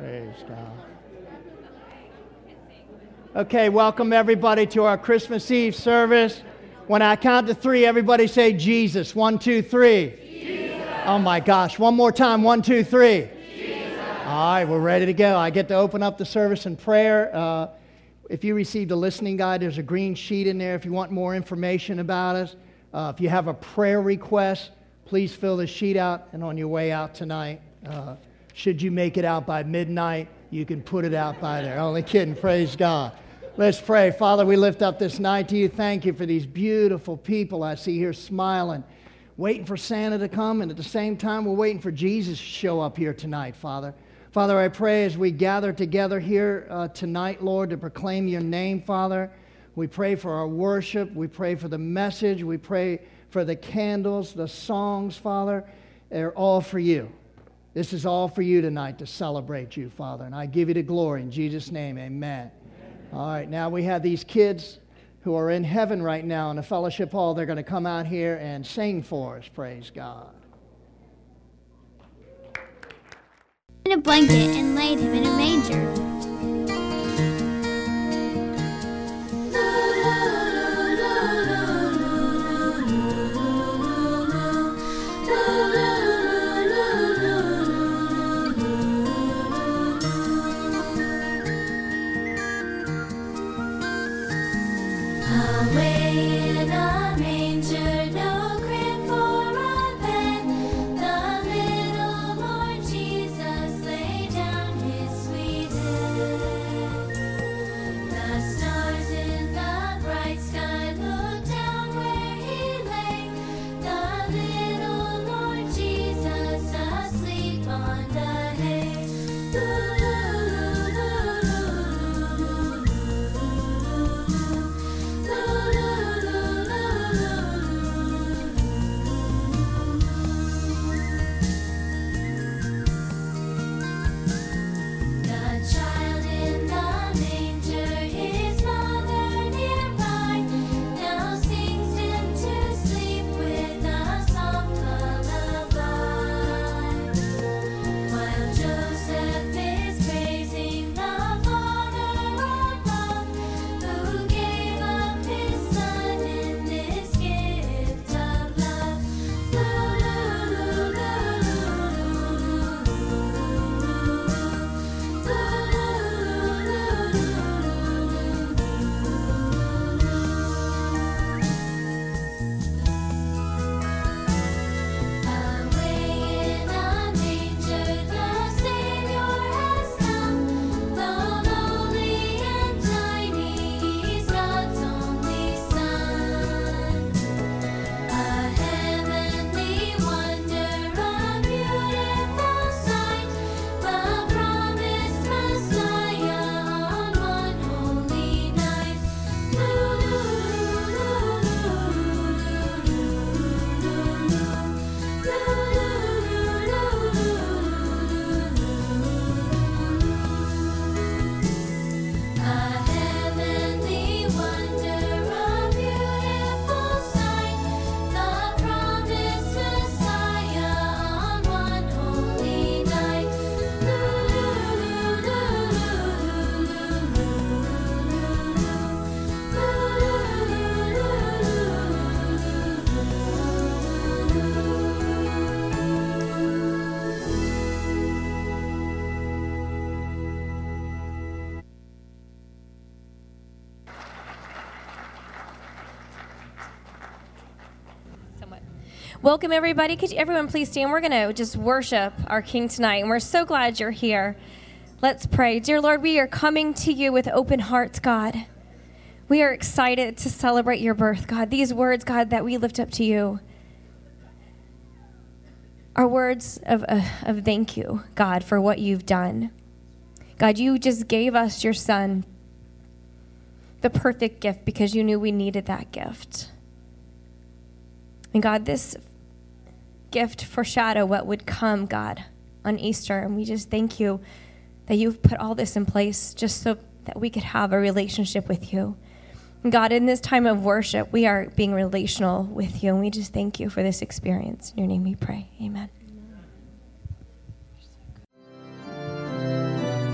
Praise God. Okay, welcome everybody to our Christmas Eve service. When I count to three, everybody say Jesus. 1, 2, 3. Jesus. Oh my gosh, one more time. 1, 2, 3. Jesus. All right, we're ready to go. I get to open up the service in prayer. If you received a listening guide, there's a green sheet in there if you want more information about us. If you have a prayer request, please fill the sheet out, and on your way out tonight, should you make it out by midnight, you can put it out by there. Only kidding, praise God. Let's pray. Father, we lift up this night to you. Thank you for these beautiful people I see here smiling, waiting for Santa to come, and at the same time, we're waiting for Jesus to show up here tonight, Father. Father, I pray as we gather together here tonight, Lord, to proclaim your name, Father, we pray for our worship. We pray for the message. We pray for the candles, the songs, Father. They're all for you. This is all for you tonight to celebrate you, Father. And I give you the glory in Jesus' name, amen. All right, now we have these kids who are in heaven right now in the fellowship hall. They're going to come out here and sing for us. Praise God. In a blanket and laid him in a manger. Welcome, everybody. Could everyone please stand? We're going to just worship our King tonight, and we're so glad you're here. Let's pray. Dear Lord, we are coming to you with open hearts, God. We are excited to celebrate your birth, God. These words, God, that we lift up to you are words of thank you, God, for what you've done. God, you just gave us your Son, the perfect gift, because you knew we needed that gift. And God, this gift foreshadow what would come, God, on Easter. And we just thank you that you've put all this in place just so that we could have a relationship with you. And God, in this time of worship, we are being relational with you. And we just thank you for this experience. In your name we pray. Amen.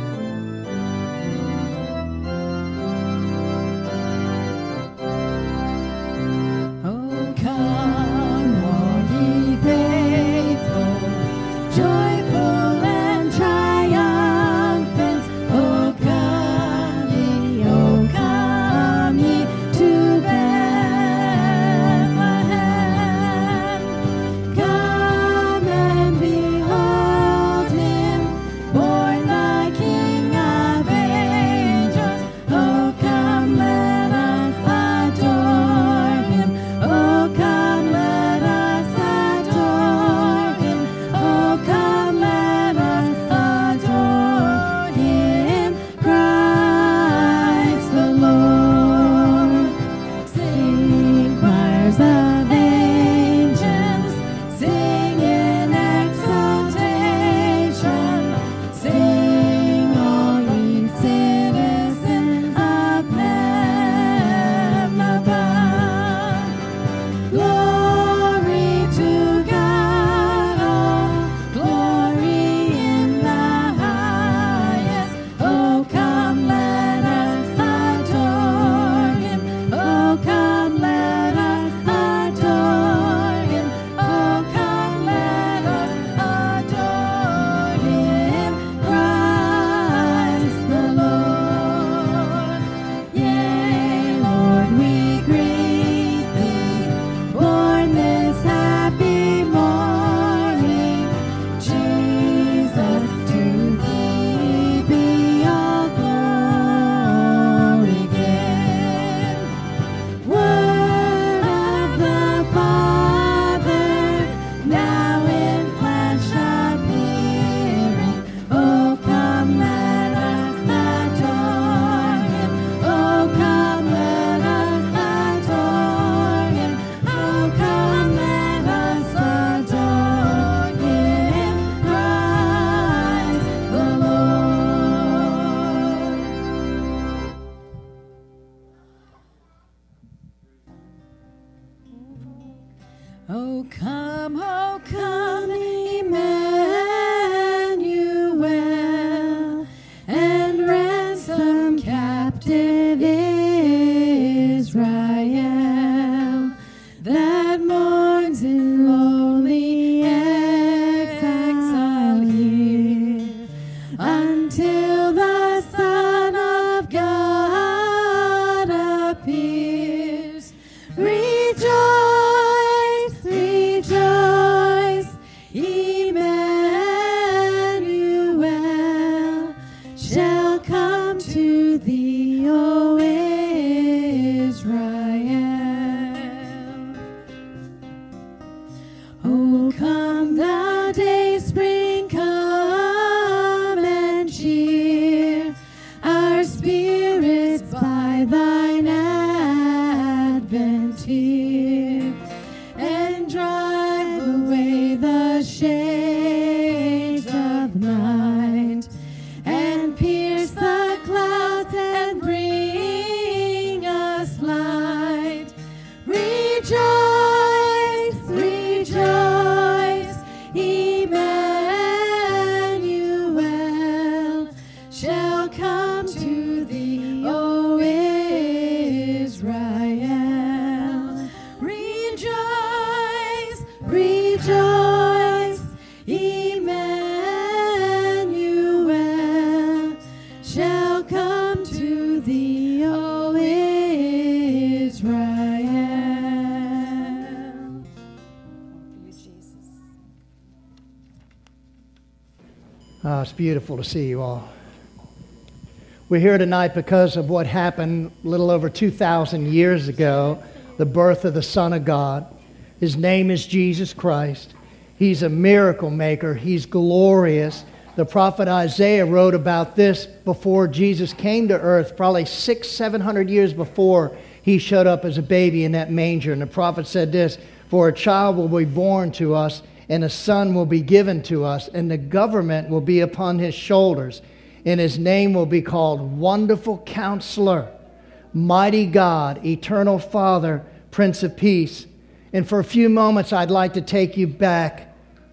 It's beautiful to see you all. We're here tonight because of what happened a little over 2,000 years ago, the birth of the Son of God. His name is Jesus Christ. He's a miracle maker. He's glorious. The prophet Isaiah wrote about this before Jesus came to earth, probably 600-700 years before he showed up as a baby in that manger. And the prophet said this, "For a child will be born to us, and a son will be given to us, and the government will be upon his shoulders, and his name will be called Wonderful Counselor, Mighty God, Eternal Father, Prince of Peace." And for a few moments, I'd like to take you back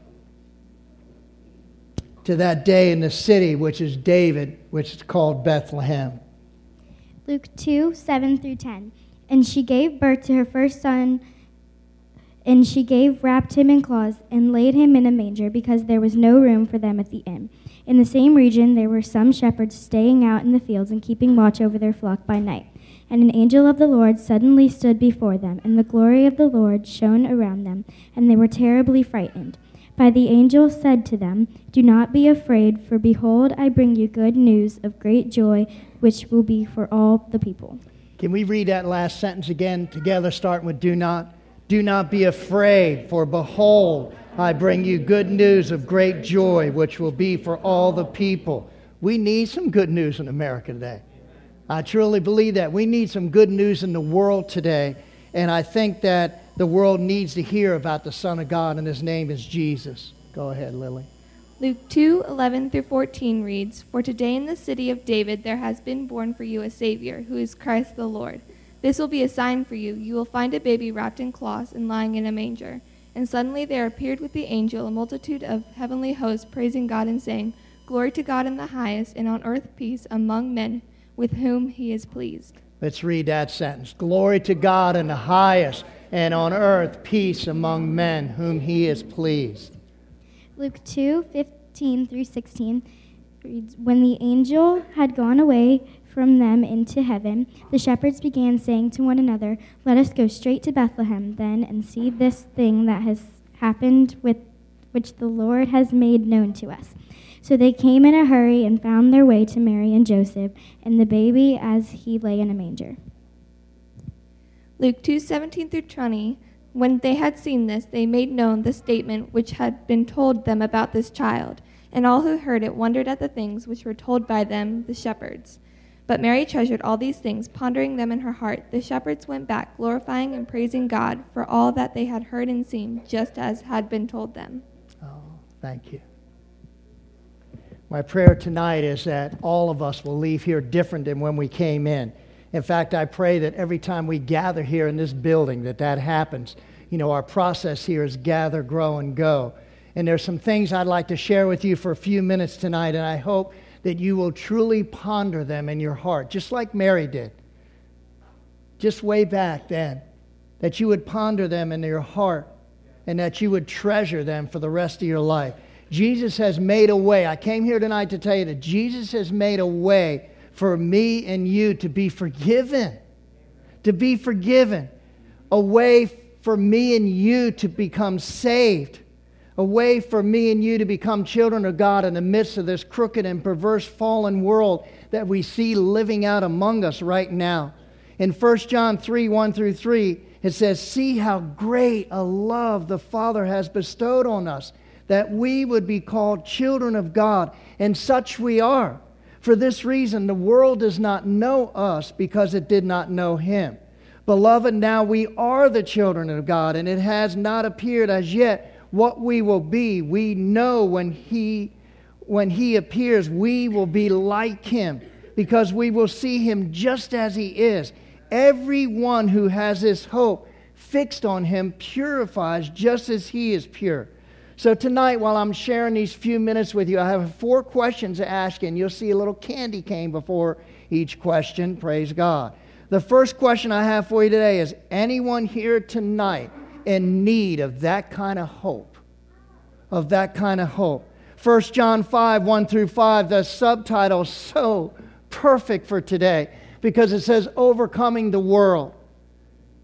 to that day in the city, which is David, which is called Bethlehem. Luke 2, 7 through 10. And she gave birth to her first son, and she wrapped him in cloths, and laid him in a manger, because there was no room for them at the inn. In the same region there were some shepherds staying out in the fields and keeping watch over their flock by night. And an angel of the Lord suddenly stood before them, and the glory of the Lord shone around them, and they were terribly frightened. But the angel said to them, "Do not be afraid, for behold, I bring you good news of great joy, which will be for all the people." Can we read that last sentence again together, starting with "do not"? "Do not be afraid, for behold, I bring you good news of great joy, which will be for all the people." We need some good news in America today. I truly believe that. We need some good news in the world today. And I think that the world needs to hear about the Son of God, and his name is Jesus. Go ahead, Lily. Luke 2, 11 through 14 reads, "For today in the city of David there has been born for you a Savior, who is Christ the Lord. This will be a sign for you. You will find a baby wrapped in cloths and lying in a manger." And suddenly there appeared with the angel a multitude of heavenly hosts, praising God and saying, "Glory to God in the highest, and on earth peace among men with whom he is pleased." Let's read that sentence. "Glory to God in the highest, and on earth peace among men whom he is pleased." Luke 2, 15 through 16 reads, "When the angel had gone away from them into heaven, the shepherds began saying to one another, 'Let us go straight to Bethlehem then and see this thing that has happened, which the Lord has made known to us.' So they came in a hurry and found their way to Mary and Joseph and the baby as he lay in a manger." Luke 2, 17 through 20. When they had seen this, they made known the statement which had been told them about this child. And all who heard it wondered at the things which were told by them, the shepherds. But Mary treasured all these things, pondering them in her heart. The shepherds went back, glorifying and praising God for all that they had heard and seen, just as had been told them. Oh, thank you. My prayer tonight is that all of us will leave here different than when we came in. In fact, I pray that every time we gather here in this building that happens. You know, our process here is gather, grow, and go. And there's some things I'd like to share with you for a few minutes tonight, and I hope that you will truly ponder them in your heart, just like Mary did. Just way back then, that you would ponder them in your heart and that you would treasure them for the rest of your life. Jesus has made a way. I came here tonight to tell you that Jesus has made a way for me and you to be forgiven. To be forgiven. A way for me and you to become saved. A way for me and you to become children of God in the midst of this crooked and perverse fallen world that we see living out among us right now. In 1 John 3, 1 through 3, it says, "See how great a love the Father has bestowed on us, that we would be called children of God, and such we are. For this reason, the world does not know us because it did not know Him. Beloved, now we are the children of God, and it has not appeared as yet what we will be. We know when He appears, we will be like Him, because we will see Him just as He is. Everyone who has this hope fixed on Him purifies just as He is pure." So tonight, while I'm sharing these few minutes with you, I have 4 questions to ask you, and you'll see a little candy cane before each question. Praise God. The first question I have for you today is, anyone here tonight in need of that kind of hope? Of that kind of hope. 1 John 5, 1 through 5, the subtitle is so perfect for today because it says, "Overcoming the world."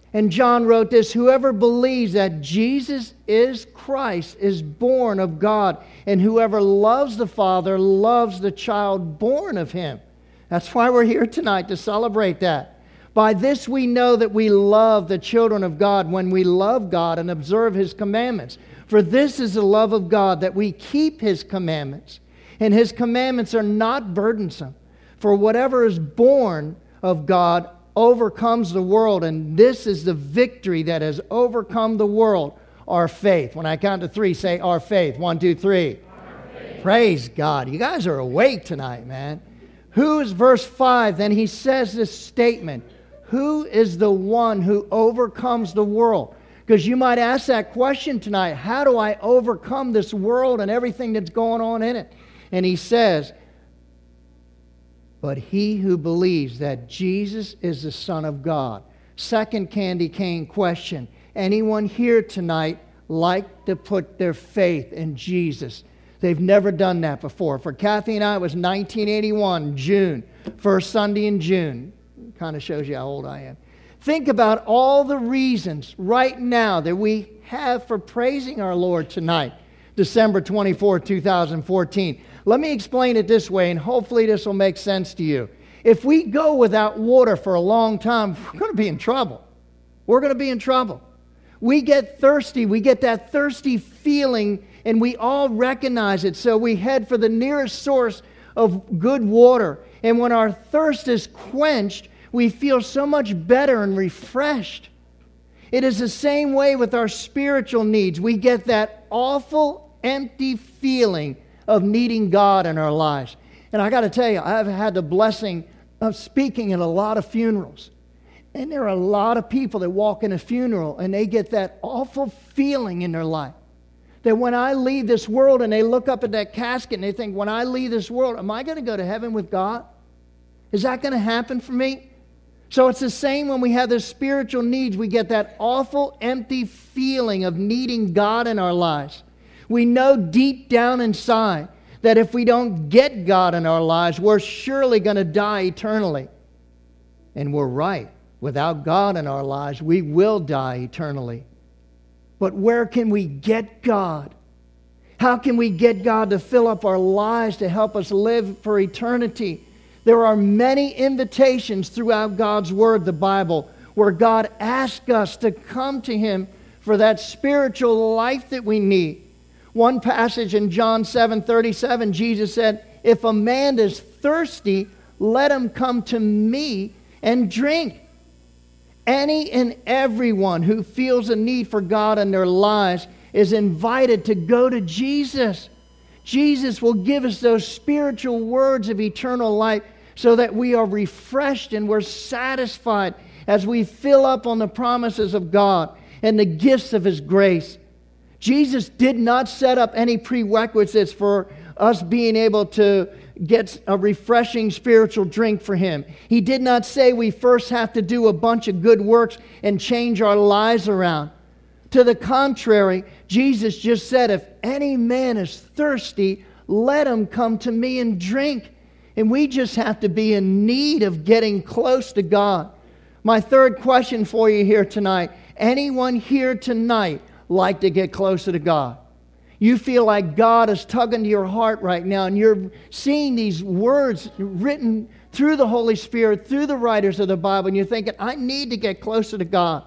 And John wrote this, whoever believes that Jesus is Christ is born of God, and whoever loves the Father loves the child born of him. That's why we're here tonight, to celebrate that. By this we know that we love the children of God, when we love God and observe his commandments. For this is the love of God, that we keep his commandments. And his commandments are not burdensome. For whatever is born of God overcomes the world, and this is the victory that has overcome the world, our faith. When I count to three, say our faith. 1, 2, 3. Praise God. You guys are awake tonight, man. Who is, verse 5, then he says this statement, who is the one who overcomes the world? Because you might ask that question tonight, how do I overcome this world and everything that's going on in it? And he says, but he who believes that Jesus is the Son of God. Second candy cane question. Anyone here tonight like to put their faith in Jesus? They've never done that before. For Kathy and I, it was 1981, June. First Sunday in June. Kind of shows you how old I am. Think about all the reasons right now that we have for praising our Lord tonight. December 24, 2014. Let me explain it this way, and hopefully this will make sense to you. If we go without water for a long time, we're going to be in trouble. We're going to be in trouble. We get thirsty. We get that thirsty feeling, and we all recognize it. So we head for the nearest source of good water. And when our thirst is quenched, we feel so much better and refreshed. It is the same way with our spiritual needs. We get that awful, empty feeling of needing God in our lives. And I got to tell you, I've had the blessing of speaking at a lot of funerals. And there are a lot of people that walk in a funeral and they get that awful feeling in their life. That when I leave this world, and they look up at that casket and they think, when I leave this world, am I going to go to heaven with God? Is that going to happen for me? So it's the same when we have the spiritual needs. We get that awful, empty feeling of needing God in our lives. We know deep down inside that if we don't get God in our lives, we're surely going to die eternally. And we're right. Without God in our lives, we will die eternally. But where can we get God? How can we get God to fill up our lives, to help us live for eternity? There are many invitations throughout God's Word, the Bible, where God asks us to come to Him for that spiritual life that we need. One passage in John 7:37, Jesus said, if a man is thirsty, let him come to me and drink. Any and everyone who feels a need for God in their lives is invited to go to Jesus. Jesus will give us those spiritual words of eternal life so that we are refreshed and we're satisfied as we fill up on the promises of God and the gifts of His grace. Jesus did not set up any prerequisites for us being able to get a refreshing spiritual drink for Him. He did not say we first have to do a bunch of good works and change our lives around. To the contrary, Jesus just said, if any man is thirsty, let him come to me and drink. And we just have to be in need of getting close to God. My third question for you here tonight. Anyone here tonight like to get closer to God? You feel like God is tugging to your heart right now, and you're seeing these words written through the Holy Spirit, through the writers of the Bible, and you're thinking, I need to get closer to God.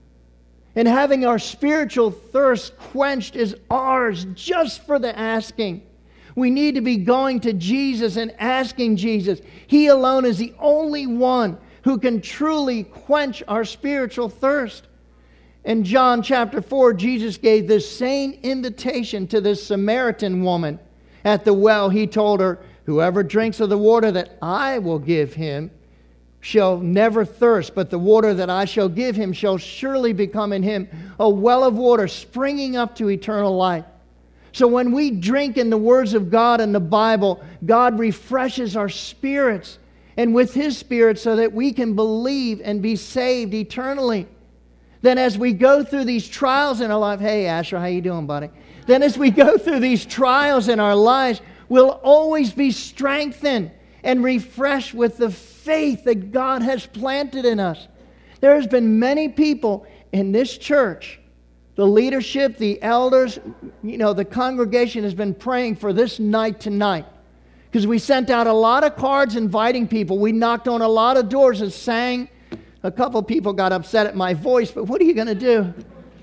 And having our spiritual thirst quenched is ours just for the asking. We need to be going to Jesus and asking Jesus. He alone is the only one who can truly quench our spiritual thirst. In John chapter 4, Jesus gave this same invitation to this Samaritan woman at the well. He told her, whoever drinks of the water that I will give him shall never thirst, but the water that I shall give him shall surely become in him a well of water springing up to eternal life. So when we drink in the words of God in the Bible, God refreshes our spirits and with His Spirit so that we can believe and be saved eternally. Then as we go through these trials in our life, hey Asher, how you doing, buddy? Then as we go through these trials in our lives, we'll always be strengthened and refreshed with the faith that God has planted in us. There has been many people in this church, the leadership, the elders, the congregation has been praying for this night tonight. Because we sent out a lot of cards inviting people. We knocked on a lot of doors and sang. A couple people got upset at my voice, but what are you going to do?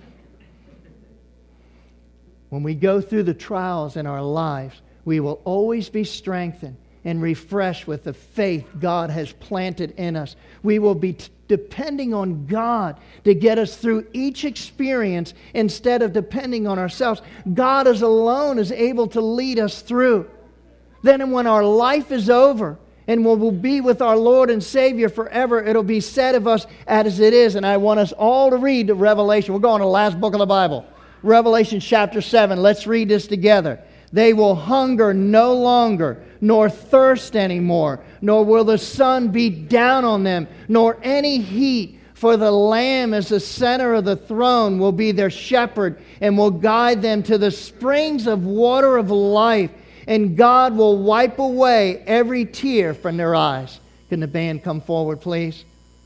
When we go through the trials in our lives, we will always be strengthened and refreshed with the faith God has planted in us. We will be depending on God to get us through each experience instead of depending on ourselves. God is alone is able to lead us through. Then when our life is over and we'll be with our Lord and Savior forever, it'll be said of us as it is. And I want us all to read the Revelation. We're going to the last book of the Bible. Revelation chapter 7. Let's read this together. They will hunger no longer, nor thirst anymore, nor will the sun beat down on them, nor any heat. For the Lamb as the center of the throne will be their shepherd and will guide them to the springs of water of life. And God will wipe away every tear from their eyes. Can the band come forward, please?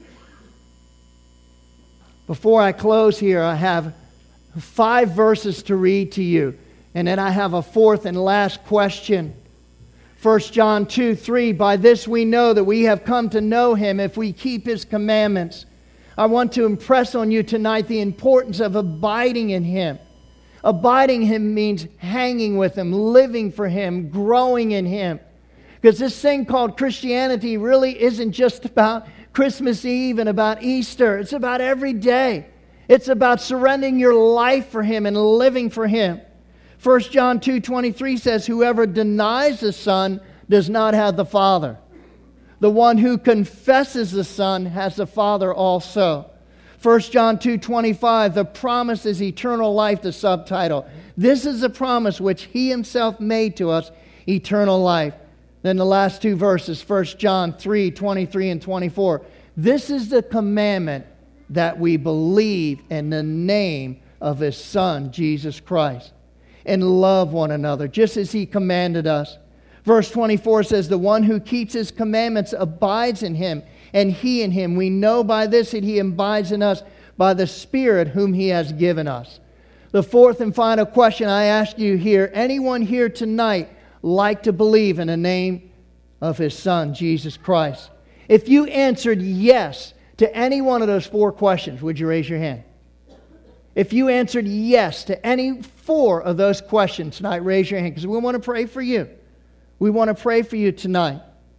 Before I close here, I have 5 verses to read to you. And then I have a 4th and last question. 1 John 2:3, by this we know that we have come to know Him if we keep His commandments. I want to impress on you tonight the importance of abiding in Him. Abiding Him means hanging with Him, living for Him, growing in Him. Because this thing called Christianity really isn't just about Christmas Eve and about Easter. It's about every day. It's about surrendering your life for Him and living for Him. 1 John 2:23 says, whoever denies the Son does not have the Father. The one who confesses the Son has the Father also. 1 John 2:25, the promise is eternal life, the subtitle. This is the promise which He Himself made to us, eternal life. Then the last 2 verses, 1 John 3:23 and 24. This is the commandment that we believe in the name of His Son, Jesus Christ, and love one another, just as He commanded us. Verse 24 says, the one who keeps His commandments abides in Him, and He in Him. We know by this that He abides in us by the Spirit whom He has given us. The 4th and final question I ask you here, anyone here tonight like to believe in the name of His Son, Jesus Christ? If you answered yes to any one of those 4 questions, would you raise your hand? If you answered yes to any 4 of those questions tonight, raise your hand, because we want to pray for you. We want to pray for you tonight.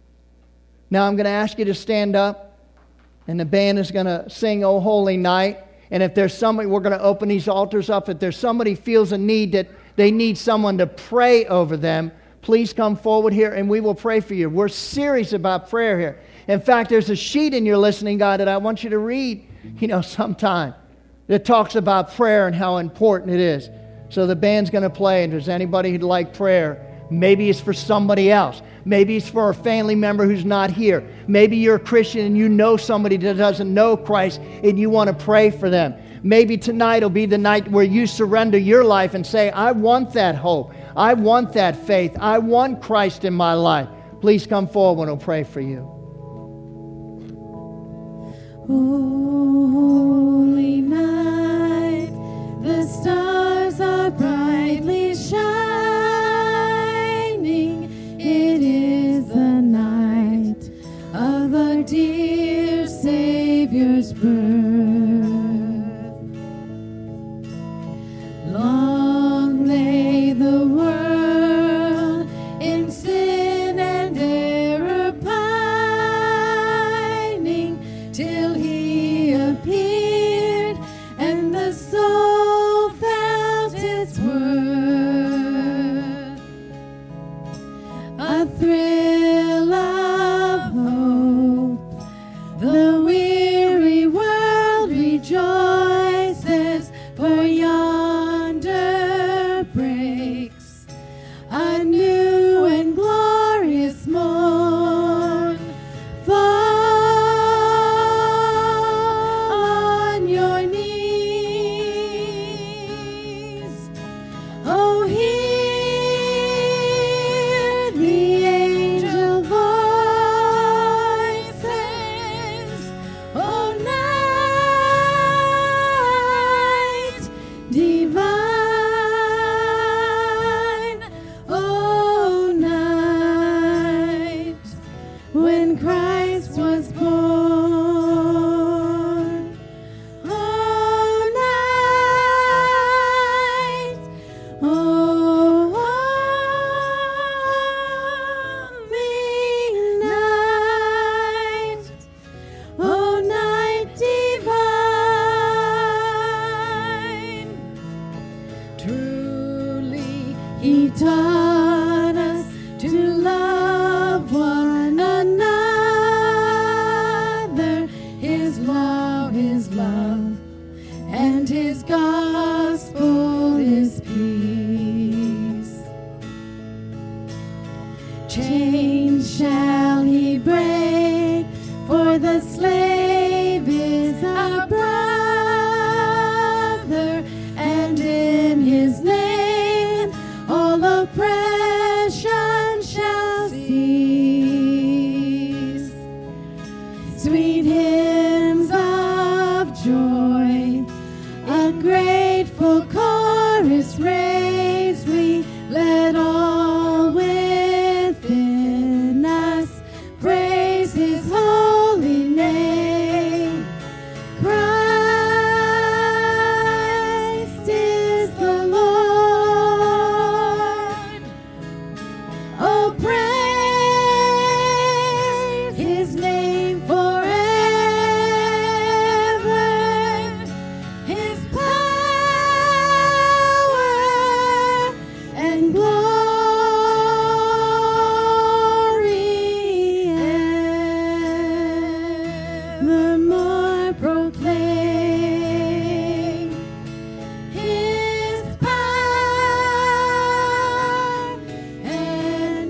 Now I'm going to ask you to stand up, and the band is going to sing O Holy Night. And if there's somebody, we're going to open these altars up. If there's somebody feels a need that they need someone to pray over them, please come forward here and we will pray for you. We're serious about prayer here. In fact, there's a sheet in your listening guide that I want you to read, sometime, that talks about prayer and how important it is. So the band's going to play, and if there's anybody who'd like prayer, maybe it's for somebody else. Maybe it's for a family member who's not here. Maybe you're a Christian and you know somebody that doesn't know Christ and you want to pray for them. Maybe tonight will be the night where you surrender your life and say, I want that hope. I want that faith. I want Christ in my life. Please come forward and we'll pray for you. Holy night, the stars are brightly shining. It is the night of our dear Savior's birth. Long lay the world in sin and error pining, till He appeared and the soul felt its worth. A thrill of hope, the weary world rejoices, for yonder breaks a new and glorious morn. Fall on your knees. Oh, hear the chains shall he break, for the slave is our brother, and in his name all oppression shall cease. Sweet hymns of joy, a grateful chorus raise we, let all within us praise his holy name. Christ is the Lord. Oh, praise his name forever. His power and glory evermore proclaim. His power and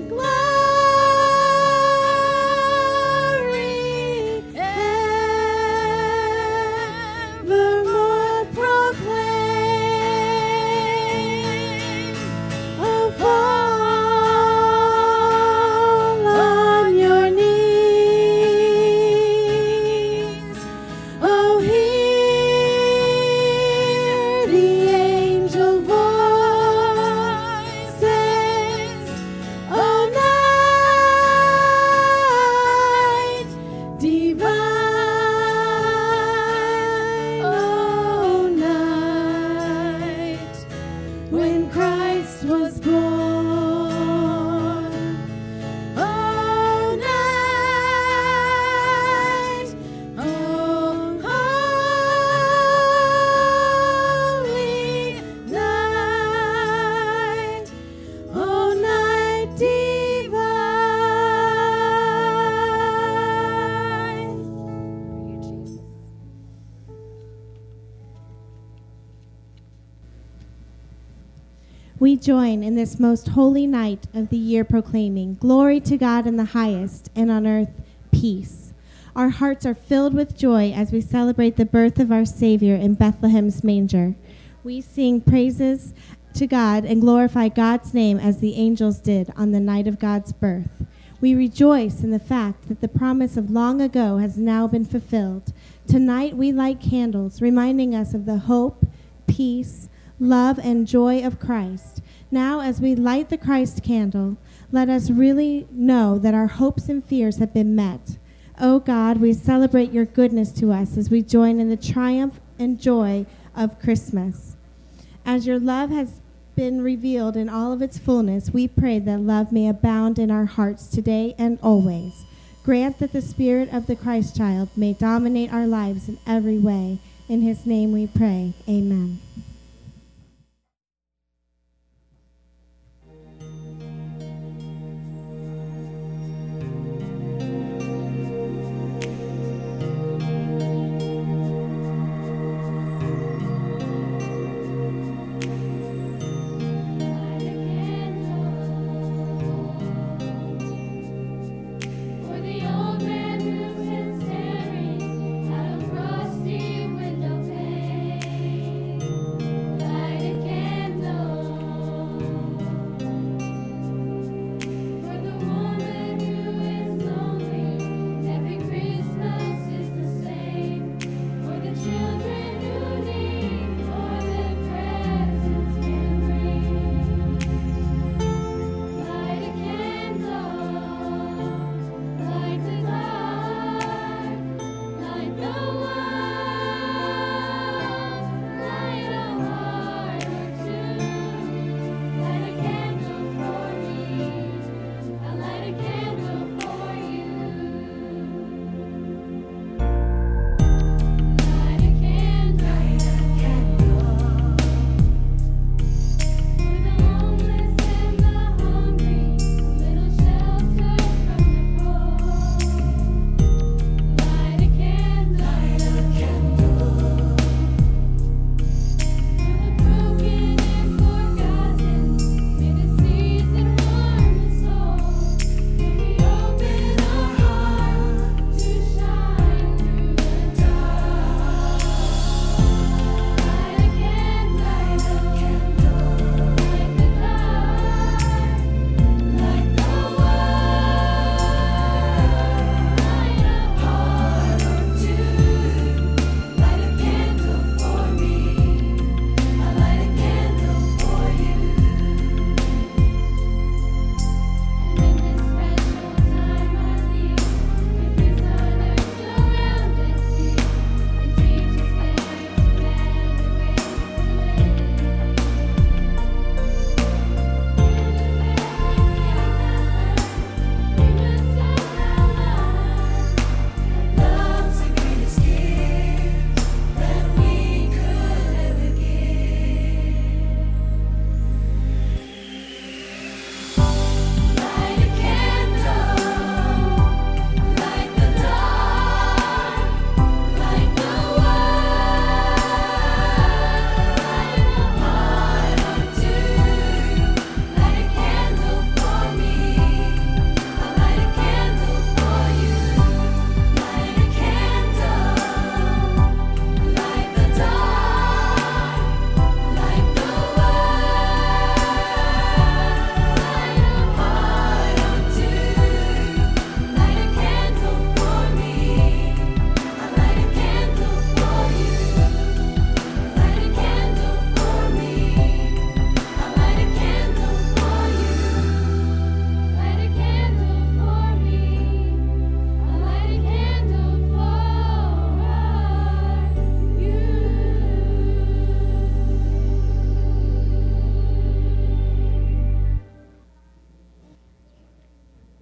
glory evermore proclaim. Oh, fall on your knees. Oh, hear the angel voices. Oh, night divine. Oh, night when Christ was born. Oh, night, oh, holy night, oh, night divine. We join in this most holy night of the year proclaiming, glory to God in the highest, and on earth, peace. Our hearts are filled with joy as we celebrate the birth of our Savior in Bethlehem's manger. We sing praises to God and glorify God's name as the angels did on the night of God's birth. We rejoice in the fact that the promise of long ago has now been fulfilled. Tonight we light candles, reminding us of the hope, peace, love, and joy of Christ. Now, as we light the Christ candle, let us really know that our hopes and fears have been met. O God, we celebrate your goodness to us as we join in the triumph and joy of Christmas. As your love has been revealed in all of its fullness, we pray that love may abound in our hearts today and always. Grant that the spirit of the Christ child may dominate our lives in every way. In his name we pray. Amen. For the old man who sits staring at a frosty window pane.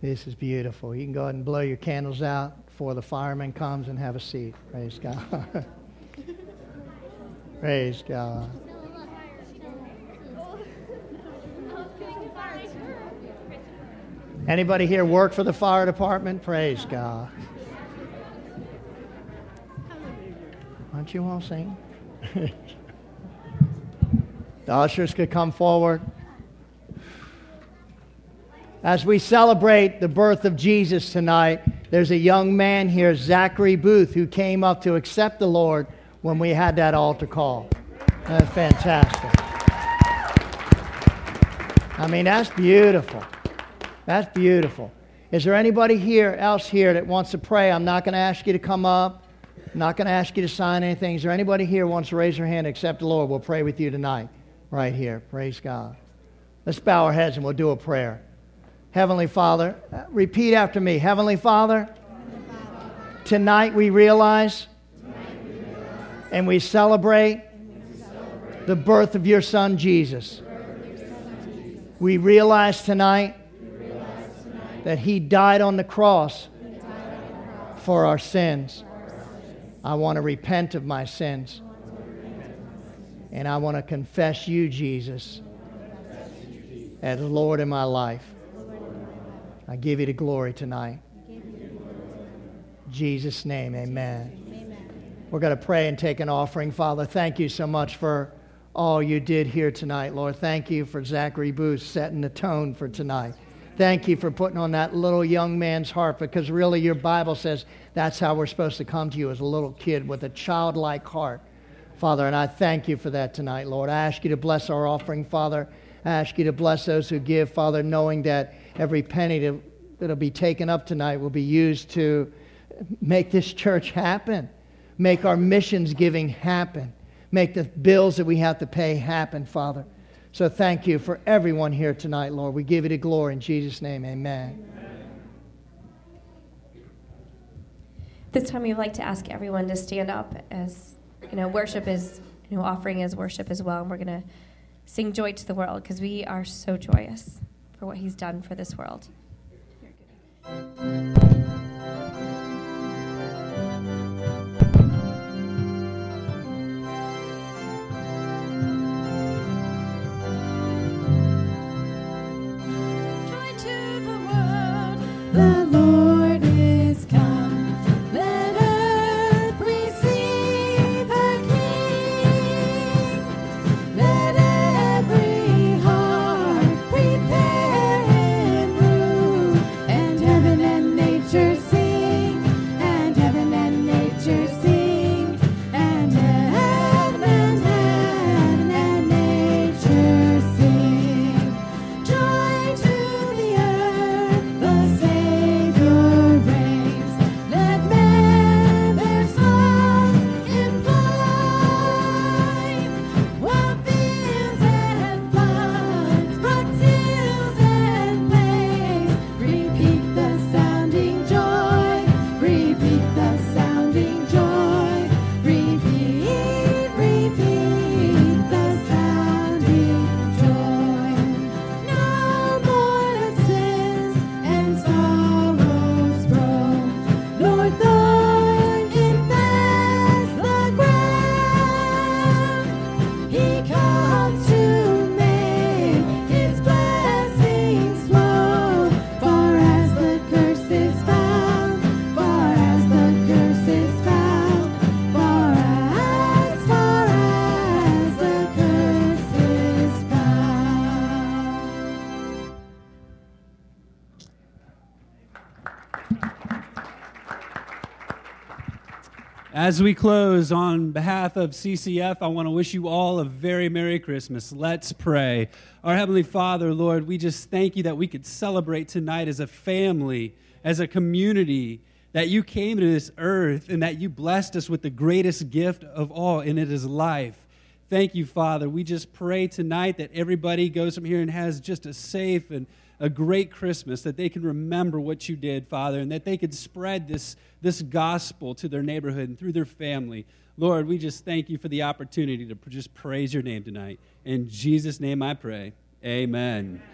This is beautiful. You can go ahead and blow your candles out before the fireman comes and have a seat. Praise God. Praise God. Anybody here work for the fire department? Praise God. Aren't you all singing? The ushers could come forward. As we celebrate the birth of Jesus tonight, there's a young man here, Zachary Booth, who came up to accept the Lord when we had that altar call. That's fantastic. I mean, that's beautiful. That's beautiful. Is there anybody else here that wants to pray? I'm not going to ask you to come up. I'm not going to ask you to sign anything. Is there anybody here who wants to raise their hand and accept the Lord? We'll pray with you tonight, right here. Praise God. Let's bow our heads and we'll do a prayer. Heavenly Father, repeat after me. Heavenly Father, tonight we realize and we celebrate the birth of your Son, Jesus. We realize tonight that He died on the cross for our sins. I want to repent of my sins. And I want to confess you, Jesus, as Lord in my life. I give you the glory tonight. In Jesus' name, amen. We're going to pray and take an offering. Father, thank you so much for all you did here tonight, Lord. Thank you for Zachary Booth setting the tone for tonight. Thank you for putting on that little young man's heart, because really your Bible says that's how we're supposed to come to you, as a little kid with a childlike heart, Father. And I thank you for that tonight, Lord. I ask you to bless our offering, Father. I ask you to bless those who give, Father, knowing that every penny that'll be taken up tonight will be used to make this church happen, make our missions giving happen, make the bills that we have to pay happen, Father. So thank you for everyone here tonight, Lord. We give you the glory in Jesus' name, amen. This time we'd like to ask everyone to stand up, as worship is, offering is worship as well. And we're going to sing Joy to the World, because we are so joyous for what He's done for this world. The Lord is come. Let earth receive her King. Let every heart prepare Him room. And heaven and nature sing. And heaven and nature sing. And heaven and nature sing. Joy to the earth, the Savior reigns. Let men their songs employ. While fields and floods, rocks, hills and plains, repeat the sounding joy. Repeat the sounding joy. Repeat the sounding joy. No more let sins and sorrows roam. Lord, thorn infest the ground. He comes to make His blessings flow. Far as the curse is found, far as the curse is found, far as the curse is found. As we close, on behalf of CCF, I want to wish you all a very Merry Christmas. Let's pray. Our Heavenly Father, Lord, we just thank you that we could celebrate tonight as a family, as a community, that you came to this earth and that you blessed us with the greatest gift of all, and it is life. Thank you, Father. We just pray tonight that everybody goes from here and has just a safe and a great Christmas, that they can remember what you did, Father, and that they could spread this gospel to their neighborhood and through their family. Lord, we just thank you for the opportunity to just praise your name tonight. In Jesus' name I pray. Amen.